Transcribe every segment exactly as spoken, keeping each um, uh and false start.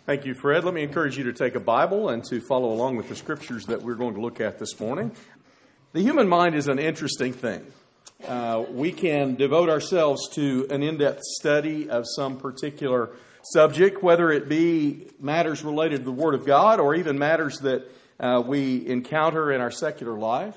Thank you, Fred. Let me encourage you to take a Bible and to follow along with the scriptures that we're going to look at this morning. The human mind is an interesting thing. Uh, we can devote ourselves to an in-depth study of some particular subject, whether it be matters related to the Word of God or even matters that uh, we encounter in our secular life.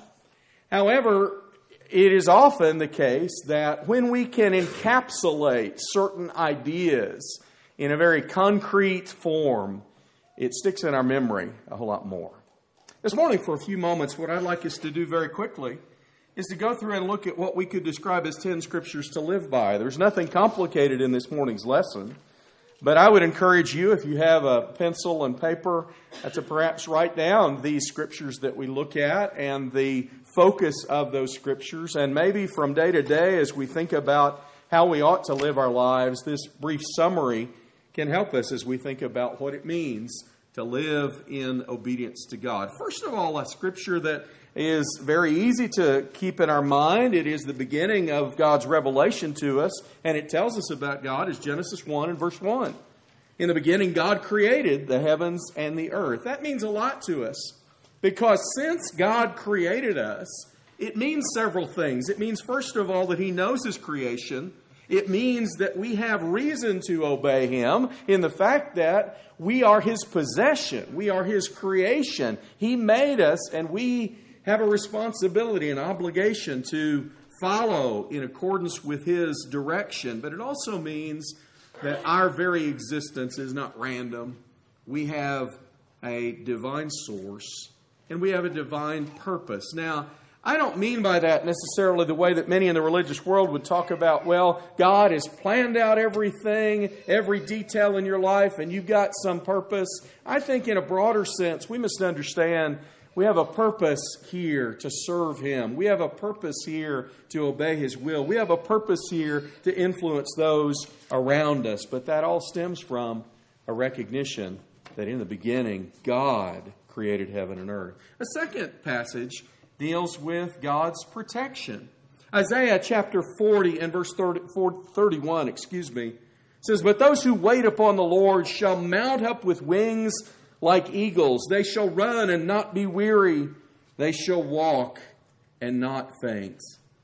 However, it is often the case that when we can encapsulate certain ideas in a very concrete form, it sticks in our memory a whole lot more. This morning, for a few moments, what I'd like us to do very quickly is to go through and look at what we could describe as ten scriptures to live by. There's nothing complicated in this morning's lesson, but I would encourage you, if you have a pencil and paper, to perhaps write down these scriptures that we look at and the focus of those scriptures, and maybe from day to day as we think about how we ought to live our lives, this brief summary can help us as we think about what it means to live in obedience to God. First of all, a scripture that is very easy to keep in our mind. It is the beginning of God's revelation to us, and it tells us about God is Genesis one and verse one. In the beginning, God created the heavens and the earth. That means a lot to us, because since God created us, it means several things. It means, first of all, that He knows His creation. It means that we have reason to obey Him in the fact that we are His possession. We are His creation. He made us, and we have a responsibility, an obligation to follow in accordance with His direction. But it also means that our very existence is not random. We have a divine source, and we have a divine purpose. Now, I don't mean by that necessarily the way that many in the religious world would talk about, well, God has planned out everything, every detail in your life, and you've got some purpose. I think in a broader sense, we must understand we have a purpose here to serve Him. We have a purpose here to obey His will. We have a purpose here to influence those around us. But that all stems from a recognition that in the beginning, God created heaven and earth. A second passage deals with God's protection. Isaiah chapter forty and verse thirty-one, excuse me, says, "But those who wait upon the Lord shall mount up with wings like eagles. They shall run and not be weary. They shall walk and not faint."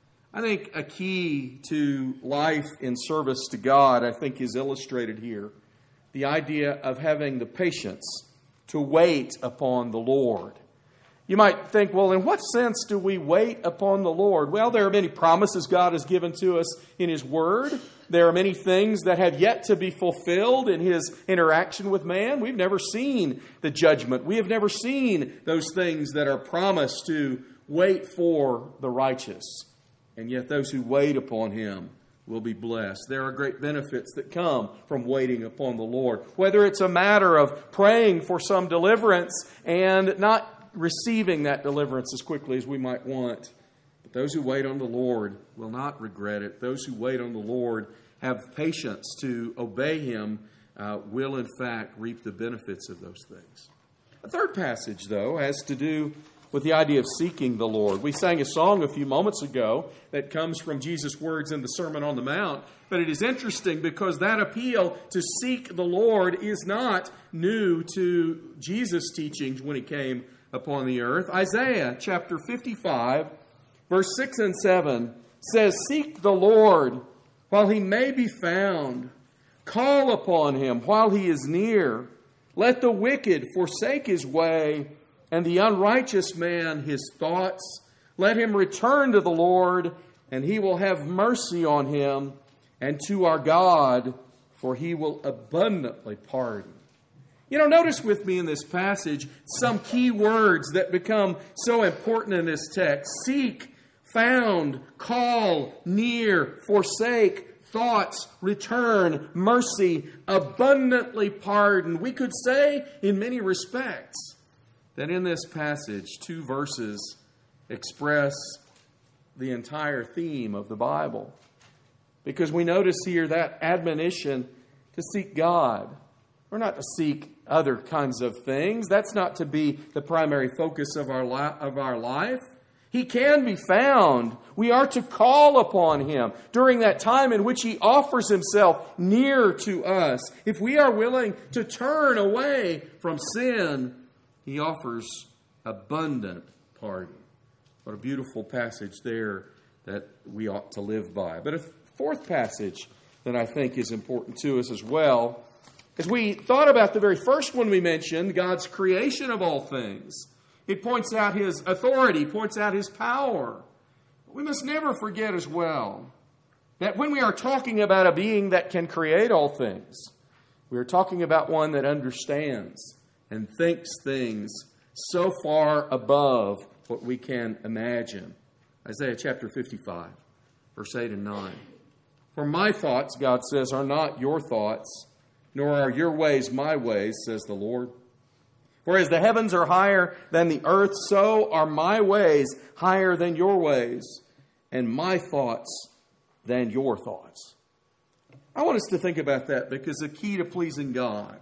I think a key to life in service to God, I think, is illustrated here. The idea of having the patience to wait upon the Lord. You might think, well, in what sense do we wait upon the Lord? Well, there are many promises God has given to us in His Word. There are many things that have yet to be fulfilled in His interaction with man. We've never seen the judgment. We have never seen those things that are promised to wait for the righteous. And yet those who wait upon Him will be blessed. There are great benefits that come from waiting upon the Lord. Whether it's a matter of praying for some deliverance and not receiving that deliverance as quickly as we might want. But those who wait on the Lord will not regret it. Those who wait on the Lord have patience to obey Him uh, will in fact reap the benefits of those things. A third passage, though, has to do with the idea of seeking the Lord. We sang a song a few moments ago that comes from Jesus' words in the Sermon on the Mount. But it is interesting because that appeal to seek the Lord is not new to Jesus' teachings when He came upon the earth. Isaiah chapter fifty-five, verse six and seven says, "Seek the Lord while He may be found. Call upon Him while He is near. Let the wicked forsake his way, and the unrighteous man his thoughts. Let him return to the Lord, and He will have mercy on him, and to our God, for He will abundantly pardon." You know, notice with me in this passage some key words that become so important in this text. Seek, found, call, near, forsake, thoughts, return, mercy, abundantly pardon. We could say in many respects that in this passage, two verses express the entire theme of the Bible. Because we notice here that admonition to seek God. We're not to seek other kinds of things. That's not to be the primary focus of our li- of our life. He can be found. We are to call upon Him during that time in which He offers Himself near to us. If we are willing to turn away from sin, He offers abundant pardon. What a beautiful passage there that we ought to live by. But a fourth passage that I think is important to us as well, as we thought about the very first one we mentioned, God's creation of all things. It points out His authority, points out His power. We must never forget as well that when we are talking about a being that can create all things, we are talking about one that understands and thinks things so far above what we can imagine. Isaiah chapter fifty-five, verse eight and nine. For my thoughts, God says, are not your thoughts, nor are your ways my ways, says the Lord. For as the heavens are higher than the earth, so are my ways higher than your ways, and my thoughts than your thoughts. I want us to think about that, because the key to pleasing God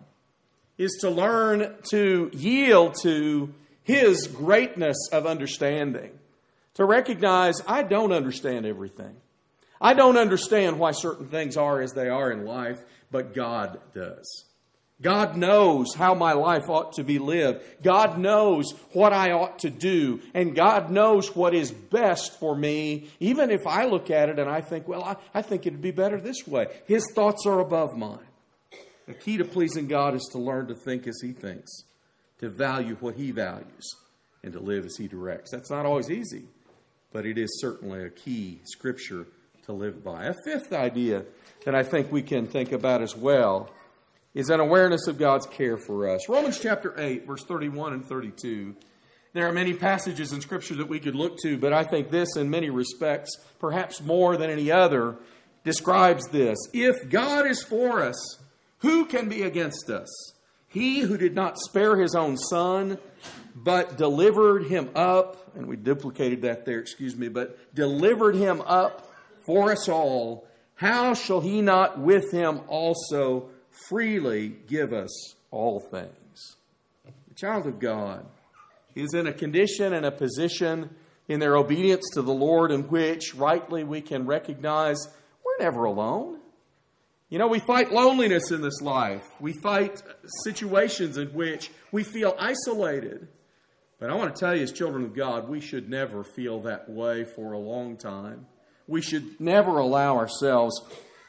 is to learn to yield to His greatness of understanding. To recognize, I don't understand everything. I don't understand why certain things are as they are in life, but God does. God knows how my life ought to be lived. God knows what I ought to do. And God knows what is best for me, even if I look at it and I think, well, I, I think it would be better this way. His thoughts are above mine. The key to pleasing God is to learn to think as He thinks, to value what He values, and to live as He directs. That's not always easy, but it is certainly a key scripture to live by. A fifth idea that I think we can think about as well is an awareness of God's care for us. Romans chapter eight, verse thirty-one and thirty-two. There are many passages in Scripture that we could look to, but I think this, in many respects, perhaps more than any other, describes this. If God is for us, who can be against us? He who did not spare His own Son, but delivered Him up, and we duplicated that there, excuse me, but delivered Him up for us all, how shall He not with Him also freely give us all things? The child of God is in a condition and a position in their obedience to the Lord in which rightly we can recognize we're never alone. You know, we fight loneliness in this life. We fight situations in which we feel isolated. But I want to tell you, as children of God, we should never feel that way for a long time. We should never allow ourselves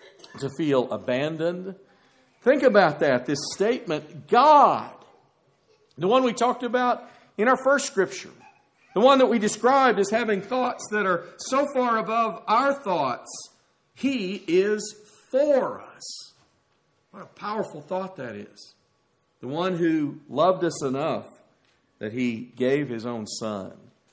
to feel abandoned. Think about that, this statement, God, the one we talked about in our first scripture, the one that we described as having thoughts that are so far above our thoughts, He is for us. What a powerful thought that is. The one who loved us enough that He gave His own Son.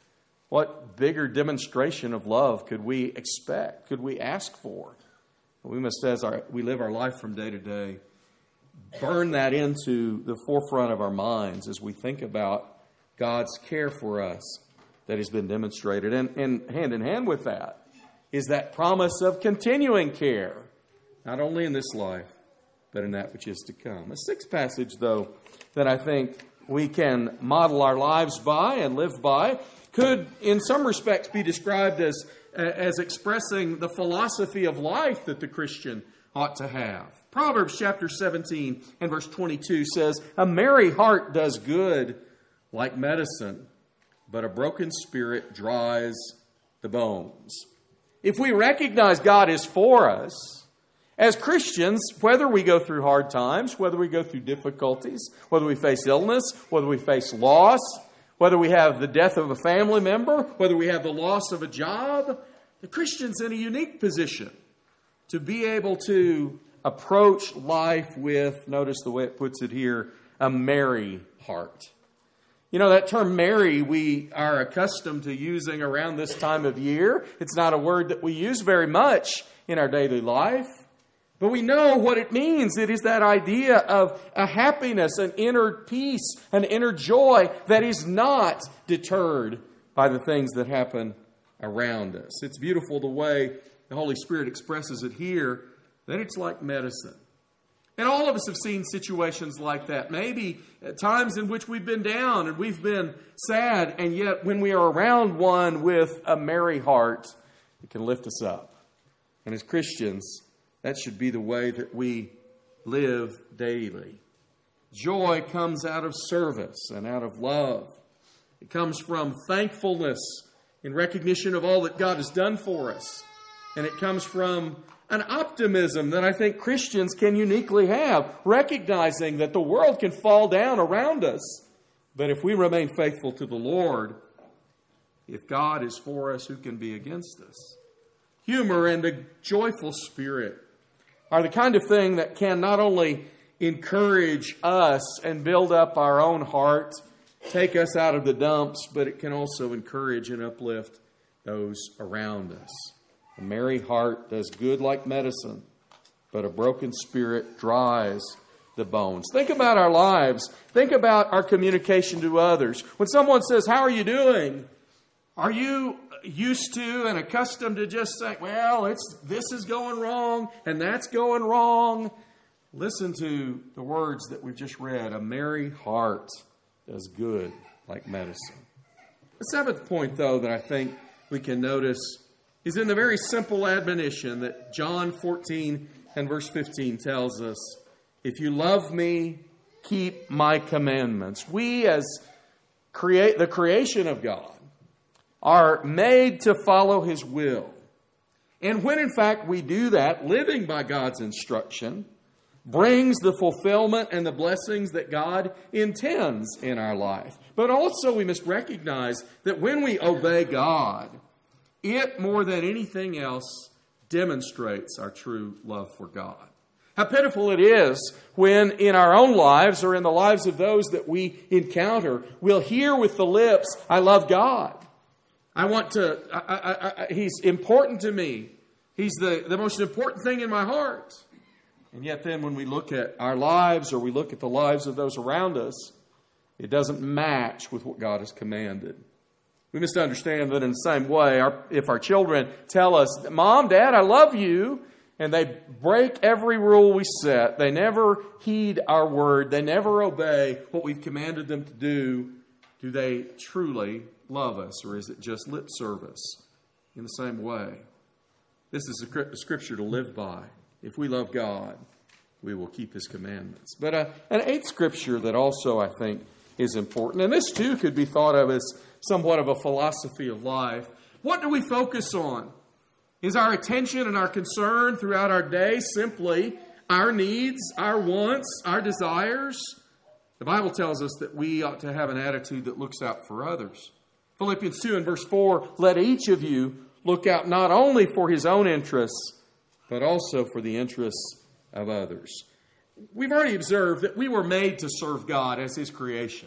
What bigger demonstration of love could we expect? Could we ask for? We must, as our, we live our life from day to day, burn that into the forefront of our minds as we think about God's care for us that has been demonstrated. And, and hand in hand with that is that promise of continuing care, not only in this life, but in that which is to come. A sixth passage, though, that I think we can model our lives by and live by could, in some respects, be described as, as expressing the philosophy of life that the Christian ought to have. Proverbs chapter seventeen and verse twenty-two says, "A merry heart does good like medicine, but a broken spirit dries the bones." If we recognize God is for us, as Christians, whether we go through hard times, whether we go through difficulties, whether we face illness, whether we face loss, whether we have the death of a family member, whether we have the loss of a job, the Christian's in a unique position to be able to approach life with, notice the way it puts it here, a merry heart. You know, that term merry we are accustomed to using around this time of year. It's not a word that we use very much in our daily life. But we know what it means. It is that idea of a happiness, an inner peace, an inner joy that is not deterred by the things that happen around us. It's beautiful the way the Holy Spirit expresses it here, that it's like medicine. And all of us have seen situations like that. Maybe at times in which we've been down and we've been sad, and yet when we are around one with a merry heart, it can lift us up. And as Christians, that should be the way that we live daily. Joy comes out of service and out of love. It comes from thankfulness in recognition of all that God has done for us. And it comes from an optimism that I think Christians can uniquely have, recognizing that the world can fall down around us. But if we remain faithful to the Lord, if God is for us, who can be against us? Humor and a joyful spirit are the kind of thing that can not only encourage us and build up our own heart, take us out of the dumps, but it can also encourage and uplift those around us. A merry heart does good like medicine, but a broken spirit dries the bones. Think about our lives. Think about our communication to others. When someone says, "How are you doing?" Are you used to and accustomed to just saying, "Well, it's this is going wrong and that's going wrong"? Listen to the words that we've just read. A merry heart does good like medicine. The seventh point, though, that I think we can notice is in the very simple admonition that John fourteen and verse fifteen tells us, "If you love me, keep my commandments." We, as create the creation of God, are made to follow His will. And when in fact we do that, living by God's instruction brings the fulfillment and the blessings that God intends in our life. But also we must recognize that when we obey God, it more than anything else demonstrates our true love for God. How pitiful it is when in our own lives or in the lives of those that we encounter, we'll hear with the lips, "I love God. I want to, I, I, I, He's important to me. He's the, the most important thing in my heart." And yet then when we look at our lives or we look at the lives of those around us, it doesn't match with what God has commanded. We must understand that in the same way, our, if our children tell us, "Mom, Dad, I love you," and they break every rule we set, they never heed our word, they never obey what we've commanded them to do, do they truly love us, or is it just lip service? In the same way, this is a scripture to live by. If we love God, we will keep His commandments. But uh, an eighth scripture that also I think is important, and this too could be thought of as somewhat of a philosophy of life. What do we focus on? Is our attention and our concern throughout our day simply our needs, our wants, our desires? The Bible tells us that we ought to have an attitude that looks out for others. Philippians two and verse four, "Let each of you look out not only for his own interests, but also for the interests of others." We've already observed that we were made to serve God as His creation.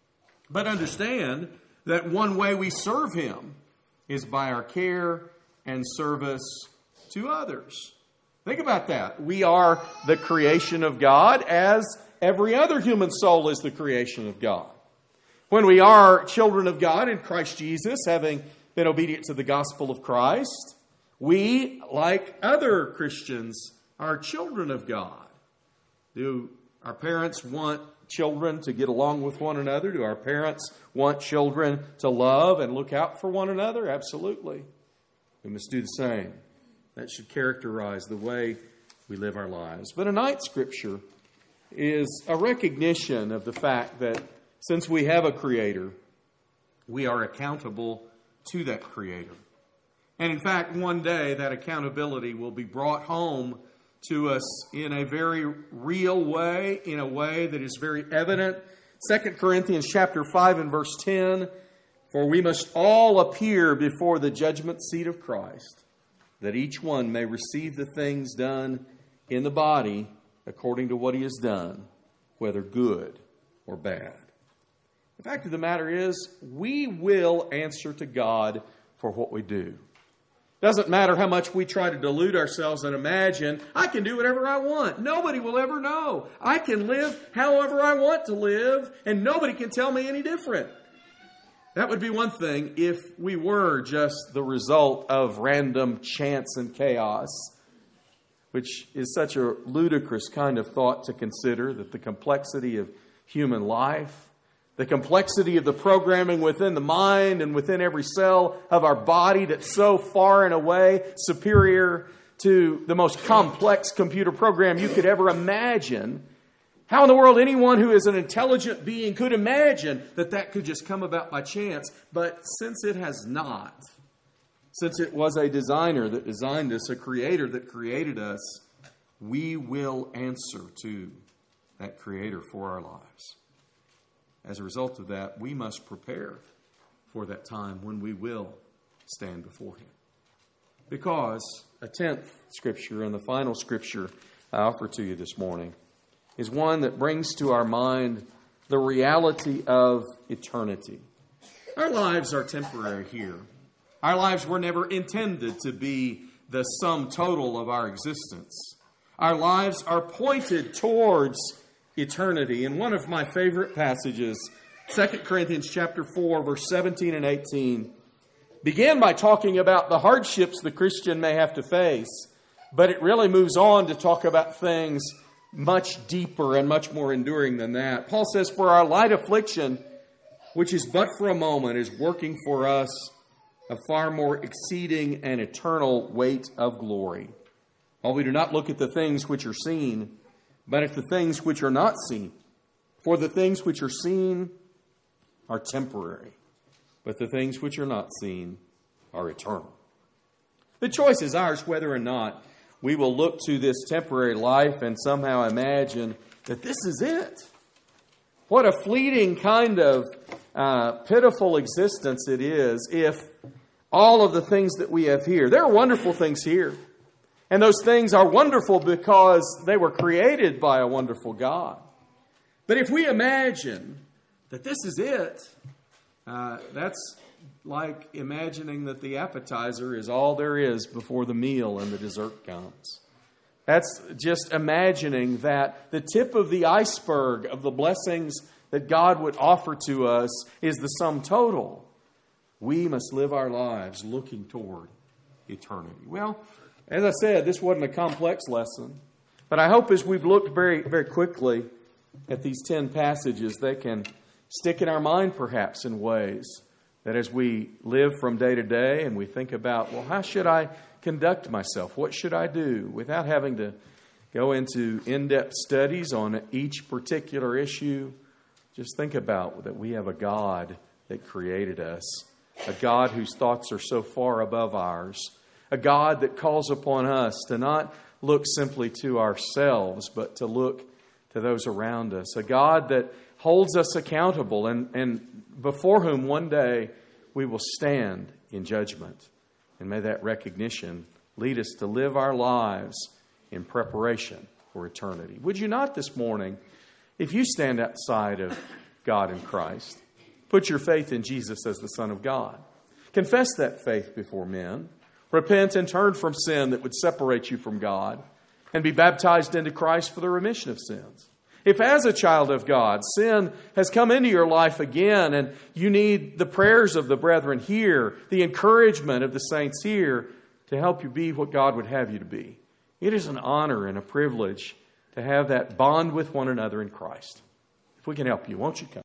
But understand that one way we serve Him is by our care and service to others. Think about that. We are the creation of God as every other human soul is the creation of God. When we are children of God in Christ Jesus, having been obedient to the gospel of Christ, we, like other Christians, are children of God. Do our parents want children to get along with one another? Do our parents want children to love and look out for one another? Absolutely. We must do the same. That should characterize the way we live our lives. But a ninth scripture is a recognition of the fact that since we have a Creator, we are accountable to that Creator. And in fact, one day that accountability will be brought home to us in a very real way, in a way that is very evident. Second Corinthians chapter five and verse ten, "For we must all appear before the judgment seat of Christ, that each one may receive the things done in the body according to what he has done, whether good or bad." The fact of the matter is, we will answer to God for what we do. Doesn't matter how much we try to delude ourselves and imagine, I can do whatever I want. Nobody will ever know. I can live however I want to live, and nobody can tell me any different. That would be one thing if we were just the result of random chance and chaos. which is such a ludicrous kind of thought to consider, that the complexity of human life, the complexity of the programming within the mind and within every cell of our body that's so far and away superior to the most complex computer program you could ever imagine. How in the world anyone who is an intelligent being could imagine that that could just come about by chance? But since it has not, since it was a designer that designed us, a creator that created us, we will answer to that creator for our lives. As a result of that, we must prepare for that time when we will stand before Him. Because a tenth scripture, and the final scripture I offer to you this morning, is one that brings to our mind the reality of eternity. Our lives are temporary here. Our lives were never intended to be the sum total of our existence. Our lives are pointed towards eternity. And one of my favorite passages, Second Corinthians chapter four, verse seventeen and eighteen, began by talking about the hardships the Christian may have to face, but it really moves on to talk about things much deeper and much more enduring than that. Paul says, "For our light affliction, which is but for a moment, is working for us a far more exceeding and eternal weight of glory. While we do not look at the things which are seen, but at the things which are not seen. For the things which are seen are temporary, but the things which are not seen are eternal." The choice is ours whether or not we will look to this temporary life and somehow imagine that this is it. What a fleeting kind of uh, pitiful existence it is if all of the things that we have here, there are wonderful things here. And those things are wonderful because they were created by a wonderful God. But if we imagine that this is it, uh, that's like imagining that the appetizer is all there is before the meal and the dessert comes. That's just imagining that the tip of the iceberg of the blessings that God would offer to us is the sum total. We must live our lives looking toward eternity. Well, as I said, this wasn't a complex lesson, but I hope as we've looked very, very quickly at these ten passages, they can stick in our mind perhaps in ways that as we live from day to day and we think about, well, how should I conduct myself? What should I do? Without having to go into in-depth studies on each particular issue, just think about that we have a God that created us, a God whose thoughts are so far above ours, a God that calls upon us to not look simply to ourselves, but to look to those around us, a God that holds us accountable and, and before whom one day we will stand in judgment. And may that recognition lead us to live our lives in preparation for eternity. Would you not this morning, if you stand outside of God in Christ, put your faith in Jesus as the Son of God, confess that faith before men, repent and turn from sin that would separate you from God, and be baptized into Christ for the remission of sins? If as a child of God, sin has come into your life again and you need the prayers of the brethren here, the encouragement of the saints here to help you be what God would have you to be, it is an honor and a privilege to have that bond with one another in Christ. If we can help you, won't you come?